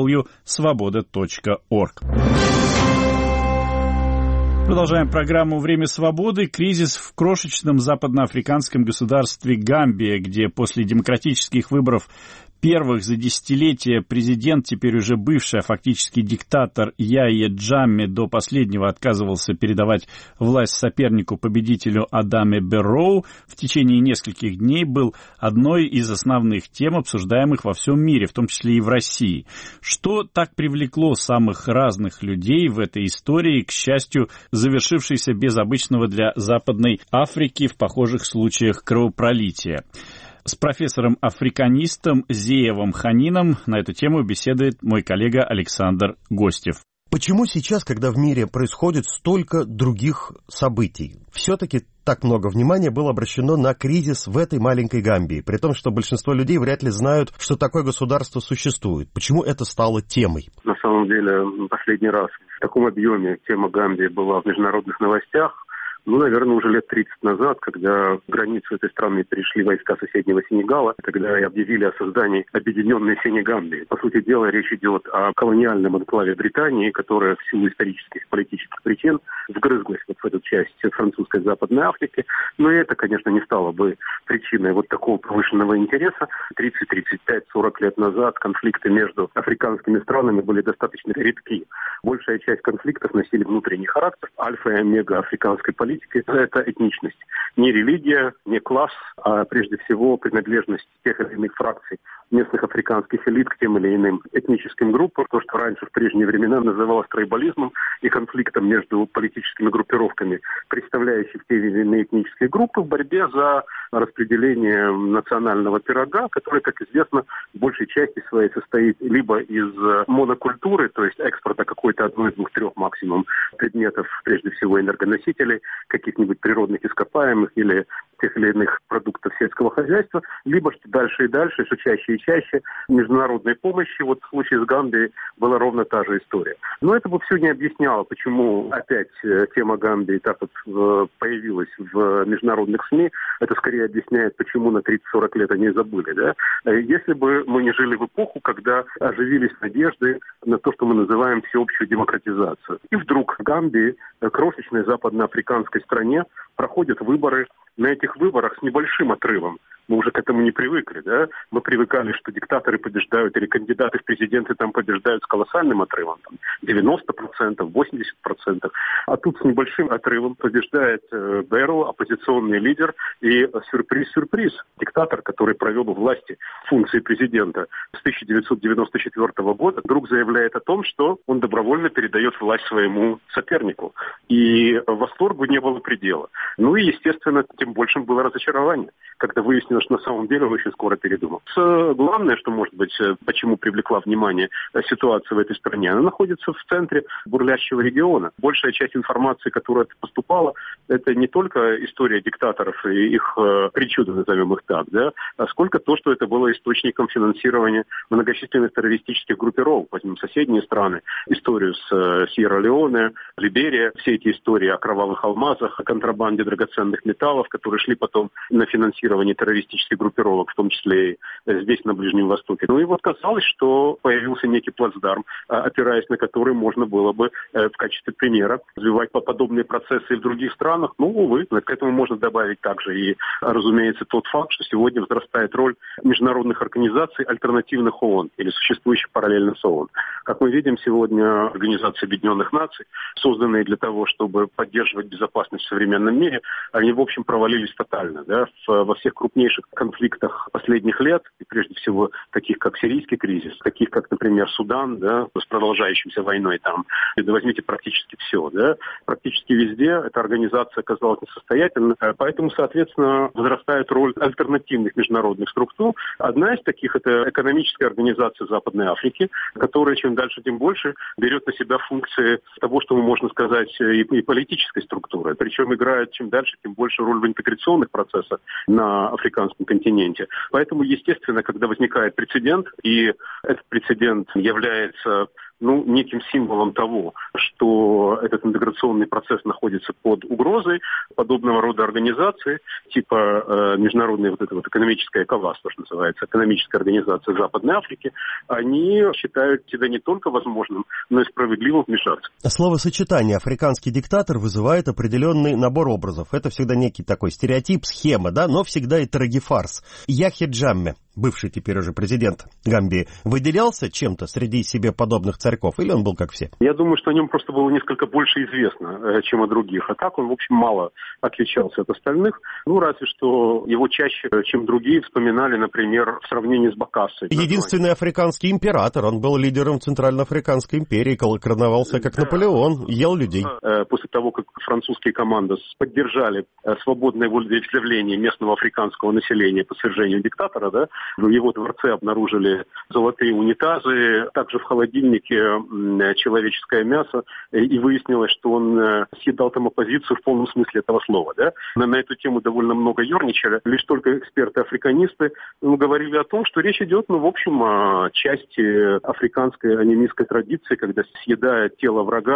www.svoboda.org. Продолжаем программу «Время свободы». Кризис в крошечном западноафриканском государстве Гамбия, где после демократических выборов первых за десятилетия президент, теперь уже бывший, а фактически диктатор Яйя Джамме до последнего отказывался передавать власть сопернику-победителю Адаме Барроу, в течение нескольких дней был одной из основных тем, обсуждаемых во всем мире, в том числе и в России. Что так привлекло самых разных людей в этой истории, к счастью, завершившейся без обычного для Западной Африки в похожих случаях кровопролития? С профессором-африканистом Зеевом Ханином на эту тему беседует мой коллега Александр Гостев. Почему сейчас, когда в мире происходит столько других событий, все-таки так много внимания было обращено на кризис в этой маленькой Гамбии, при том, что большинство людей вряд ли знают, что такое государство существует? Почему это стало темой? На самом деле, последний раз в таком объеме тема Гамбии была в международных новостях, наверное, уже лет 30 назад, когда границу этой страны перешли войска соседнего Сенегала, тогда и объявили о создании объединенной Сенегамбии. По сути дела, речь идет о колониальном анклаве Британии, которая в силу исторических и политических причин вгрызлась вот в эту часть французской Западной Африки. Но это, конечно, не стало бы причиной вот такого повышенного интереса. 30, 35, 40 лет назад конфликты между африканскими странами были достаточно редки. Большая часть конфликтов носили внутренний характер. Альфа и омега африканской политики – это этничность. Не религия, не класс, а прежде всего принадлежность тех или иных фракций местных африканских элит к тем или иным этническим группам. То, что раньше в прежние времена называлось трайбализмом и конфликтом между политическими группировками, представляющих те или иные этнические группы в борьбе за распределение национального пирога, который, как известно, в большей части своей состоит либо из монокультуры, то есть экспорта какой-то одной, двух, трех максимум предметов, прежде всего энергоносителей, каких-нибудь природных ископаемых или тех или иных продуктов сельского хозяйства, либо что дальше и дальше, все чаще и чаще международной помощи. Вот в случае с Гамбией была ровно та же история. Но это бы все не объясняло, почему опять тема Гамбии так вот появилась в международных СМИ. Это скорее объясняет, почему на 30-40 лет они забыли. Да? Если бы мы не жили в эпоху, когда оживились надежды на то, что мы называем всеобщую демократизацию. И вдруг в Гамбии, крошечной западноафриканской стране, проходят выборы. На этих выборах с небольшим отрывом. Мы уже к этому не привыкли, да? Мы привыкали, что диктаторы побеждают или кандидаты в президенты там побеждают с колоссальным отрывом. Там 90%, 80%. А тут с небольшим отрывом побеждает Бэрроу, оппозиционный лидер, и сюрприз-сюрприз. Диктатор, который провел у власти функции президента с 1994 года, вдруг заявляет о том, что он добровольно передает власть своему сопернику. И восторгу не было предела. Ну и, естественно, тем большим было разочарование, когда выяснилось, что на самом деле он очень скоро передумал. Главное, что, может быть, почему привлекла внимание ситуация в этой стране, она находится в центре бурлящего региона. Большая часть информации, которая поступала, это не только история диктаторов и их причуды, назовем их так, да, а сколько то, что это было источником финансирования многочисленных террористических группировок. Возьмем соседние страны, историю с Сьерра-Леоне, Либерия, все эти истории о кровавых алмазах, о контрабанде драгоценных металлов, которые шли потом на финансирование террористических группировок, в том числе и здесь, на Ближнем Востоке. Ну и вот казалось, что появился некий плацдарм, опираясь на который можно было бы в качестве примера развивать подобные процессы и в других странах. Ну, увы, к этому можно добавить также и, разумеется, тот факт, что сегодня возрастает роль международных организаций альтернативных ООН или существующих параллельно с ООН. Как мы видим, сегодня Организация Объединенных Наций, созданные для того, чтобы поддерживать безопасность в современном мире, они, в общем, провалились тотально. Да? Во всех крупнейших конфликтах последних лет, и прежде всего таких, как сирийский кризис, таких, как, например, Судан, да, с продолжающимся войной там, возьмите практически все. Да? Практически везде эта организация оказалась несостоятельной, поэтому, соответственно, возрастает роль альтернативных международных структур. Одна из таких – это экономическая организация Западной Африки, которая чем дальше, тем больше берет на себя функции того, что можно сказать, и политической структуры. Причем играет чем дальше, тем больше роль в интеграционных процессах на африканском континенте. Поэтому, естественно, когда возникает прецедент, и этот прецедент является неким символом того, что этот интеграционный процесс находится под угрозой, подобного рода организации, типа международной экономическая ЭКОВАС, то, что называется, экономическая организация Западной Африки, они считают себя не только возможным, но и справедливым вмешаться. Словосочетание «африканский диктатор» вызывает определенный набор образов. Это всегда некий такой стереотип, схема, да, но всегда и трагифарс. Яхья Джамме, бывший теперь уже президент Гамбии, выделялся чем-то среди себе подобных царьков, или он был как все? Я думаю, что о нем просто было несколько больше известно, чем о других. А так он, в общем, мало отличался от остальных. Разве что его чаще, чем другие, вспоминали, например, в сравнении с Бокассой. Единственный африканский император. Он был лидером Центральноафриканской империи, короновался как Наполеон, ел людей. После того, как французские команды поддержали свободное волеизъявление местного африканского населения по свержению диктатора, да, в его дворце обнаружили золотые унитазы, также в холодильнике человеческое мясо, и выяснилось, что он съедал там оппозицию в полном смысле этого слова. Да? На эту тему довольно много ерничали. Лишь только эксперты-африканисты говорили о том, что речь идет, в общем, о части африканской анимистской традиции, когда, съедая тело врага,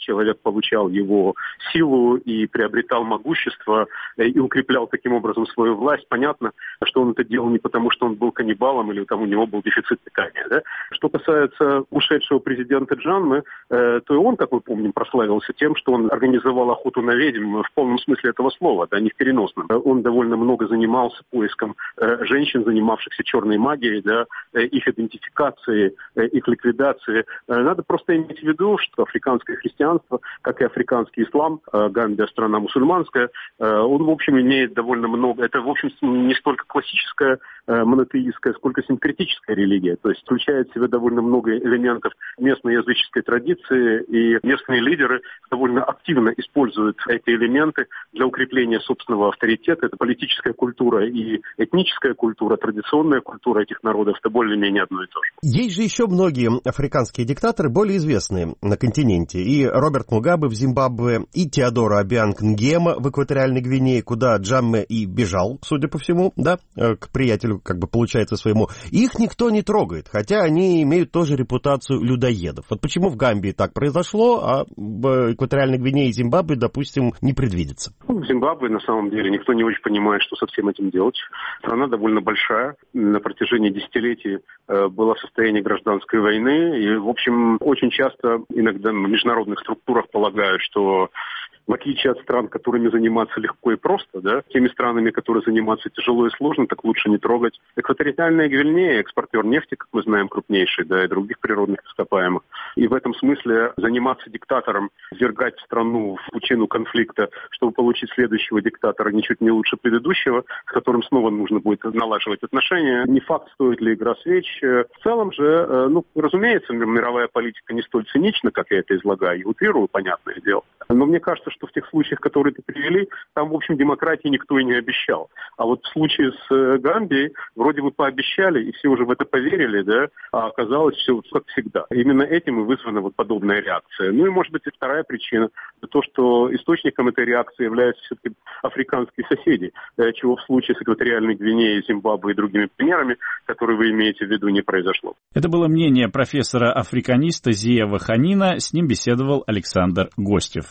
человек получал его силу и приобретал могущество, и укреплял таким образом свою власть. Понятно, что он это делал не потому, что он был каннибалом или там у него был дефицит питания. Да? Что касается ушедшего президента Джанмы, то и он, как мы помним, прославился тем, что он организовал охоту на ведьм в полном смысле этого слова, да, не в переносном. Он довольно много занимался поиском женщин, занимавшихся черной магией, да, их идентификации, их ликвидации. Надо просто иметь в виду, что африканское христианство, как и африканский ислам, Гамбия страна мусульманская, он, в общем, имеет довольно много. Это, в общем, не столько классическая монотеистская, сколько синкретическая религия. То есть включает в себя довольно много элементов местной языческой традиции, и местные лидеры довольно активно используют эти элементы для укрепления собственного авторитета. Это политическая культура и этническая культура, традиционная культура этих народов, это более-менее одно и то же. Есть же еще многие африканские диктаторы, более известные на континенте. И Роберт Мугабе в Зимбабве, и Теодоро Обианг Нгема в Экваториальной Гвинее, куда Джамме и бежал, судя по всему, да, к приятелю, как бы получается, своему. Их никто не трогает, хотя они имеют тоже репутацию людоедов. Вот почему в Гамбии так произошло, а в Экваториальной Гвинее и Зимбабве, допустим, не предвидится? В Зимбабве, на самом деле, никто не очень понимает, что со всем этим делать. Страна довольно большая, на протяжении десятилетий была в состоянии гражданской войны, и, в общем, очень часто, иногда в международных структурах полагают, что в отличие от стран, которыми заниматься легко и просто, да, теми странами, которые заниматься тяжело и сложно, так лучше не трогать. Экваториальная Гвинея, экспортер нефти, как мы знаем, крупнейший, да, и других природных ископаемых. И в этом смысле заниматься диктатором, ввергать страну в пучину конфликта, чтобы получить следующего диктатора ничуть не лучше предыдущего, с которым снова нужно будет налаживать отношения. Не факт, стоит ли игра свеч. В целом же, разумеется, мировая политика не столь цинична, как я это излагаю, и утрирую, понятное дело. Но мне кажется, что в тех случаях, которые ты привели, там, в общем, демократии никто и не обещал. А вот в случае с Гамбией вроде бы пообещали, и все уже в это поверили, да, а оказалось все как всегда. Именно этим и вызвана вот подобная реакция. Ну и, может быть, и вторая причина, то, что источником этой реакции являются все-таки африканские соседи, чего в случае с Экваториальной Гвинеей, Зимбабве и другими примерами, которые вы имеете в виду, не произошло. Это было мнение профессора-африканиста Зия Ваханина. С ним беседовал Александр Гостев.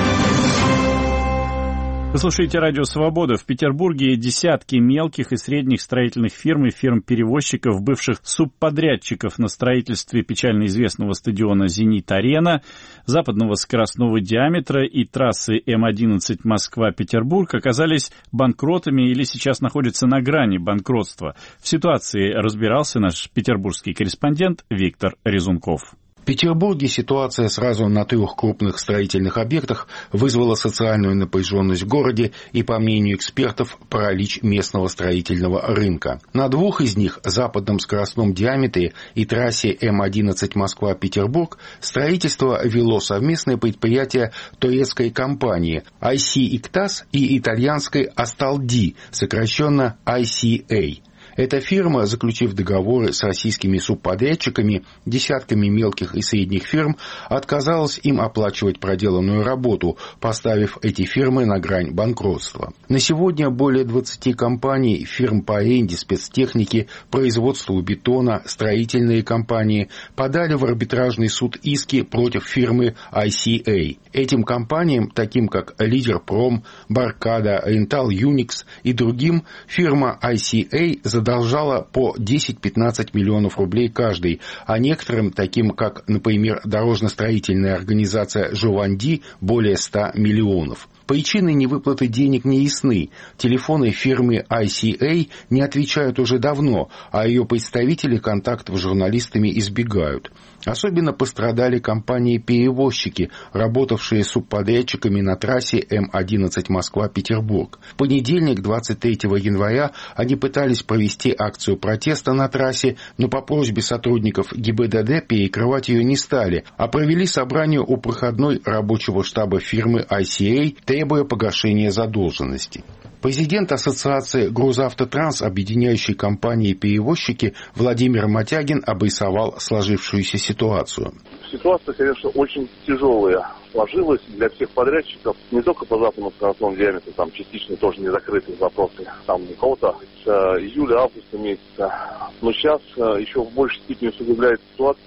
Вы слушаете «Радио Свобода». В Петербурге десятки мелких и средних строительных фирм и фирм-перевозчиков, бывших субподрядчиков на строительстве печально известного стадиона «Зенит-Арена», западного скоростного диаметра и трассы М-11 Москва-Петербург, оказались банкротами или сейчас находятся на грани банкротства. В ситуации разбирался наш петербургский корреспондент Виктор Резунков. В Петербурге ситуация сразу на 3 крупных строительных объектах вызвала социальную напряженность в городе и, по мнению экспертов, паралич местного строительного рынка. На 2 из них, западном скоростном диаметре и трассе М-11 Москва-Петербург, строительство вело совместное предприятие турецкой компании IC-Ictas и итальянской Astaldi, сокращенно ICA. Эта фирма, заключив договоры с российскими субподрядчиками, десятками мелких и средних фирм, отказалась им оплачивать проделанную работу, поставив эти фирмы на грань банкротства. На сегодня более 20 компаний, фирм по аренде спецтехники, производству бетона, строительные компании подали в арбитражный суд иски против фирмы ICA. Этим компаниям, таким как Лидерпром, Баркада, Рентал Юникс и другим, фирма ICA задолжала по 10-15 миллионов рублей каждый, а некоторым, таким как, например, дорожно-строительная организация «Живанди», более 100 миллионов. Причины невыплаты денег не ясны. Телефоны фирмы ICA не отвечают уже давно, а ее представители контактов с журналистами избегают. Особенно пострадали компании-перевозчики, работавшие субподрядчиками на трассе М-11 Москва-Петербург. В понедельник, 23 января, они пытались провести акцию протеста на трассе, но по просьбе сотрудников ГИБДД перекрывать ее не стали, а провели собрание у проходной рабочего штаба фирмы ICA, требуя погашения задолженности. Президент Ассоциации «Грузавтотранс», объединяющей компании и перевозчики, Владимир Матягин обрисовал сложившуюся ситуацию. Ситуация, конечно, очень тяжелая сложилась для всех подрядчиков, не только по западному скоростному диаметру, там частично тоже не закрыты вопросы, там у кого-то с июля-августа месяца. Но сейчас еще в большей степени усугубляется ситуация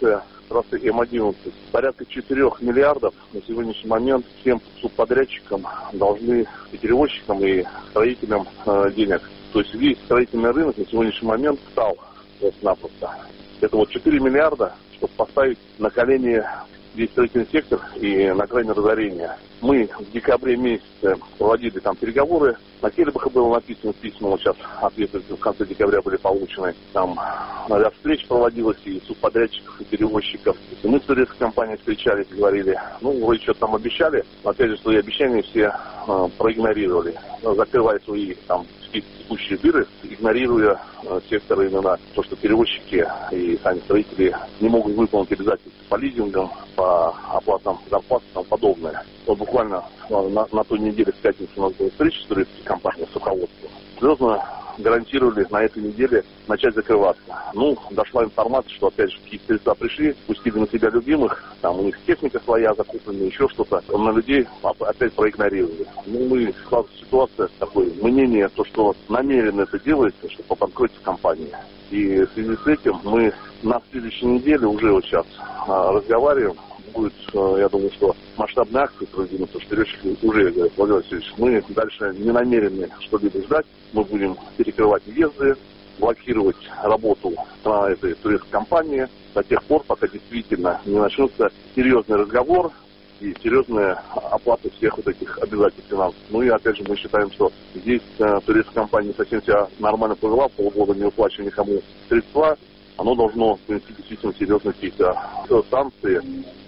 трассы М-11. Порядка 4 миллиардов на сегодняшний момент всем субподрядчикам должны, и перевозчикам, и строителям денег. То есть весь строительный рынок на сегодняшний момент встал просто-напросто. Это вот 4 миллиарда, чтобы поставить на колени весь строительный сектор и на грани разорения. Мы в декабре месяце проводили там переговоры. На Келебаха было написано письма, вот сейчас ответы в конце декабря были получены. Там ряд встреч проводилось и субподрядчиков, и перевозчиков. И мы с турецкой компанией встречались и говорили, вы что-то там обещали. Но опять же, свои обещания все проигнорировали, закрывая свои там текущие дыры, игнорируя секторы именно то, что перевозчики и сами строители не могут выполнить обязательства по лизингам, по оплатам зарплат и тому подобное. Вот буквально на той неделе в пятницу у нас была встреча с турецкой компанией, с руководством. Серьезно гарантировали на этой неделе начать закрываться. Дошла информация, что опять же какие-то средства пришли, пустили на себя любимых, там у них техника своя закуплена, еще что-то, на людей опять проигнорировали. Мы ситуация такое мнение, то, что намеренно это делается, чтобы обанкротить компании. И в связи с этим мы на следующей неделе уже вот сейчас разговариваем. Будет, я думаю, что масштабная акция проведена, потому что перевозчики уже говорят, Владимир Васильевич, мы дальше не намерены что-либо ждать, мы будем перекрывать въезды, блокировать работу на этой турецкой компании до тех пор, пока действительно не начнется серьезный разговор и серьезная оплата всех вот этих обязательств финансов. И опять же мы считаем, что здесь турецкая компания не совсем себя нормально повела, полгода не уплачивая никому средства, оно должно принести действительно серьезные какие-то санкции,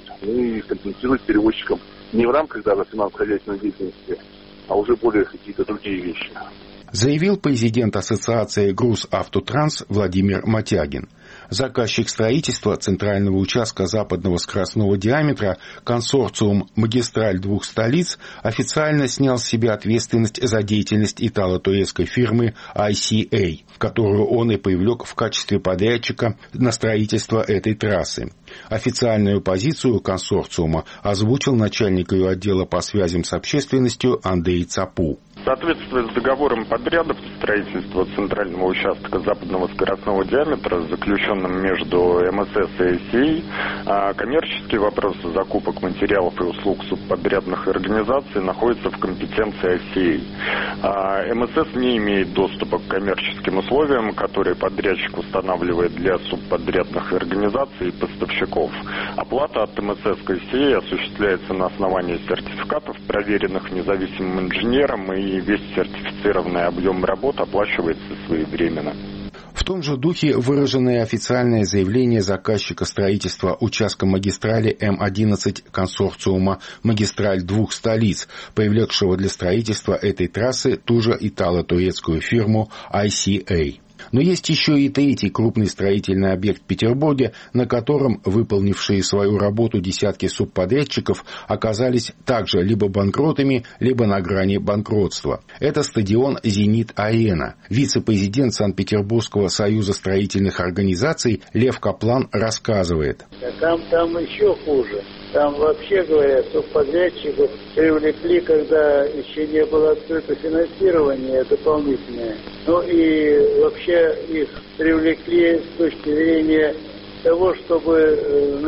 и компенсировать перевозчикам не в рамках даже финансово-хозяйственной деятельности, а уже более какие-то другие вещи. Заявил президент Ассоциации «Грузавтотранс» Владимир Матягин. Заказчик строительства центрального участка западного скоростного диаметра консорциум «Магистраль двух столиц» официально снял с себя ответственность за деятельность итало-турецкой фирмы ICA, в которую он и привлек в качестве подрядчика на строительство этой трассы. Официальную позицию консорциума озвучил начальник ее отдела по связям с общественностью Андрей Цапу. Соответствуя с договором подрядов строительства центрального участка западного скоростного диаметра, заключенным между МСС и ICA, коммерческие вопросы закупок материалов и услуг субподрядных организаций находятся в компетенции ICA. МСС не имеет доступа к коммерческим условиям, которые подрядчик устанавливает для субподрядных организаций и поставщиков. Оплата от МСС к ICA осуществляется на основании сертификатов, проверенных независимым инженером, и весь сертифицированный объем работ оплачивается своевременно. В том же духе выражено официальное заявление заказчика строительства участка магистрали М-11 консорциума «Магистраль двух столиц», привлекшего для строительства этой трассы ту же итало-турецкую фирму ICA. Но есть еще и третий крупный строительный объект в Петербурге, на котором выполнившие свою работу десятки субподрядчиков оказались также либо банкротами, либо на грани банкротства. Это стадион «Зенит-Арена». Вице-президент Санкт-Петербургского союза строительных организаций Лев Каплан рассказывает. Там еще хуже. Там вообще, говоря, субподрядчиков привлекли, когда еще не было открыто финансирование дополнительное. И вообще их привлекли с точки зрения того, чтобы,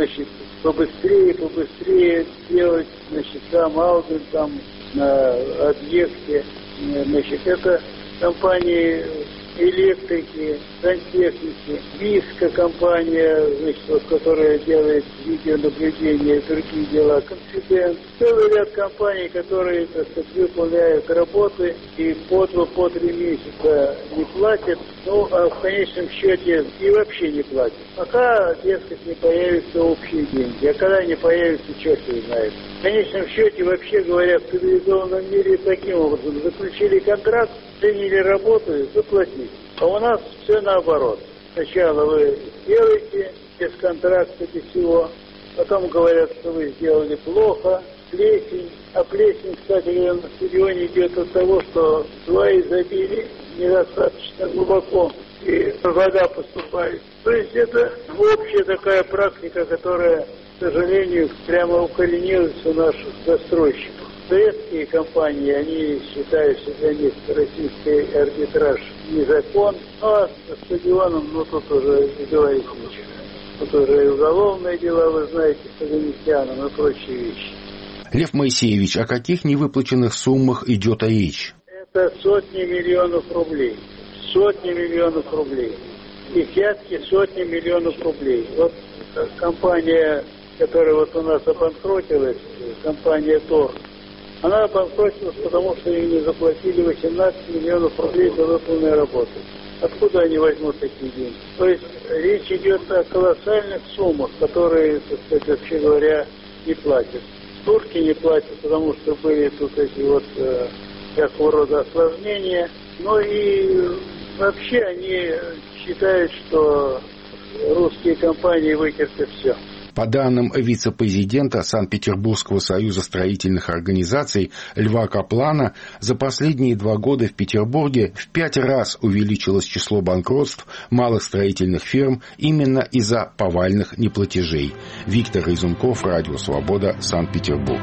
побыстрее сделать, сам аудит там на объекте. Это компании электрики, сантехники, ВИСКа компания, которая делает видеонаблюдение и другие дела, Конфидент. Целый ряд компаний, которые, выполняют работы и по 3 месяца не платят, а в конечном счете и вообще не платят. Пока, дескать, не появятся общие деньги. А когда они появятся, черт его знает. В конечном счете, вообще говоря, в цивилизованном мире таким образом заключили контракт, приняли работу и заплатили. А у нас все наоборот. Сначала вы делаете без контракта, без всего. Потом говорят, что вы сделали плохо. Плесень. А плесень, кстати говоря, на стадионе идет от того, что сваи забили недостаточно глубоко. И вода поступает. То есть это общая такая практика, которая, к сожалению, прямо укоренилась у наших застройщиков. Советские компании, они считают, что для них российский арбитраж не закон, а со стадионом, тут уже и говорить нечего. вот уже и уголовные дела, вы знаете, с Оганесяном и прочие вещи. Лев Моисеевич, о каких невыплаченных суммах идет речь? Это сотни миллионов рублей. Сотни миллионов рублей. Десятки, сотни миллионов рублей. Вот компания, которая вот у нас обанкротилась, компания ТОР, она обанкротилась, потому что им не заплатили 18 миллионов рублей за выполненные работы. Откуда они возьмут такие деньги? То есть речь идет о колоссальных суммах, которые, так сказать, вообще говоря, не платят. Турки не платят, потому что были тут эти вот всякого рода осложнения. Ну и вообще они считают, что русские компании вытерпят все. По данным вице-президента Санкт-Петербургского союза строительных организаций Льва Каплана, за последние 2 года в Петербурге в 5 раз увеличилось число банкротств малых строительных фирм именно из-за повальных неплатежей. Виктор Изунков, Радио Свобода, Санкт-Петербург.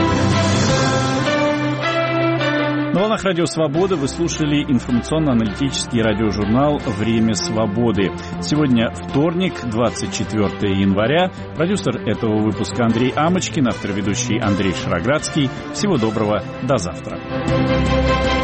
На волнах Радио Свобода вы слушали информационно-аналитический радиожурнал «Время свободы». Сегодня вторник, 24 января. Продюсер этого выпуска Андрей Амочкин, автор-ведущий Андрей Шароградский. Всего доброго, до завтра.